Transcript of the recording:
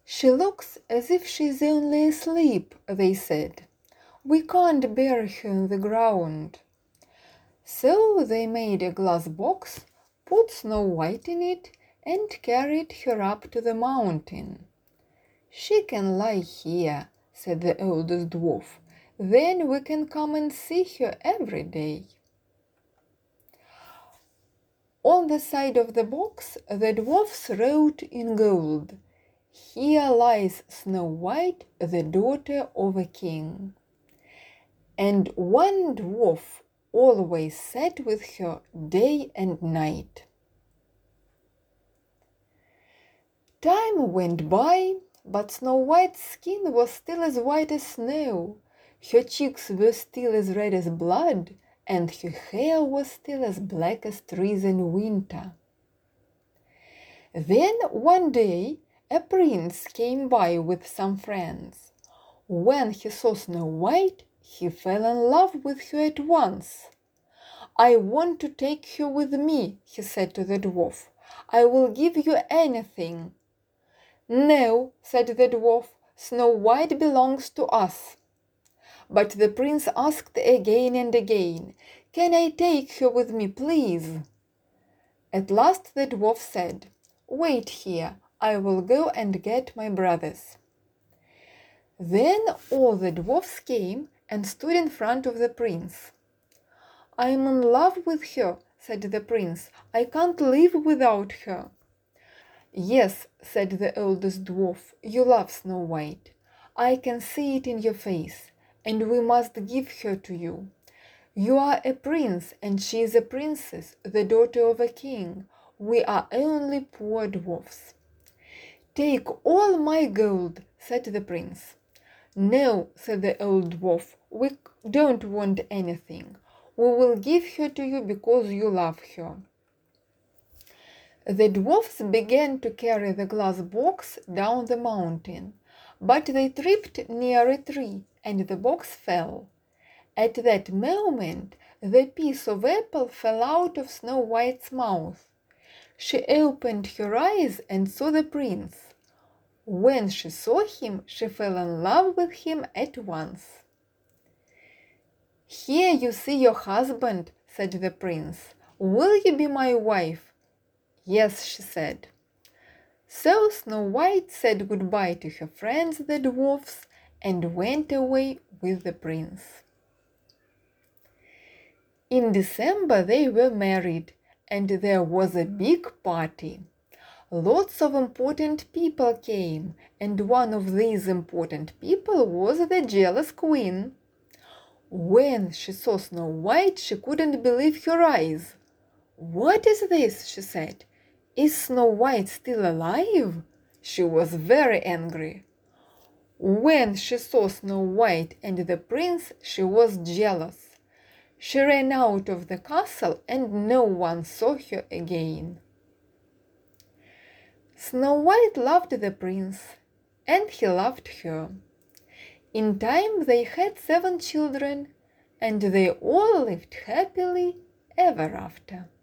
"She looks as if she's only asleep," they said. "We can't bury her in the ground." So they made a glass box, put Snow White in it, and carried her up to the mountain. "She can lie here," said the oldest dwarf. "Then we can come and see her every day." On the side of the box the dwarfs wrote in gold, "Here lies Snow White, the daughter of a king." And one dwarf always sat with her day and night. Time went by, but Snow White's skin was still as white as snow, her cheeks were still as red as blood, and her hair was still as black as trees in winter. Then one day a prince came by with some friends. When he saw Snow White, he fell in love with her at once. "I want to take her with me," he said to the dwarf. "I will give you anything." "No," said the dwarf, "Snow White belongs to us." But the prince asked again and again, "Can I take her with me, please?" At last the dwarf said, "Wait here, I will go and get my brothers." Then all the dwarfs came and stood in front of the prince. "I am in love with her," said the prince. "I can't live without her." "Yes," said the oldest dwarf, "you love Snow White. I can see it in your face, and we must give her to you. You are a prince, and she is a princess, the daughter of a king. We are only poor dwarfs." "Take all my gold," said the prince. "No," said the old dwarf, "we don't want anything. We will give her to you because you love her." The dwarfs began to carry the glass box down the mountain, but they tripped near a tree, and the box fell. At that moment the piece of apple fell out of Snow White's mouth. She opened her eyes and saw the prince. When she saw him, she fell in love with him at once. "Here you see your husband," said the prince. "Will you be my wife?" "Yes," she said. So Snow White said goodbye to her friends the dwarfs and went away with the prince. In December they were married, and there was a big party. Lots of important people came, and one of these important people was the jealous queen. When she saw Snow White, she couldn't believe her eyes. "What is this?" she said. "Is Snow White still alive?" She was very angry. When she saw Snow White and the prince, she was jealous. She ran out of the castle, and no one saw her again. Snow White loved the prince, and he loved her. In time they had 7 children, and they all lived happily ever after.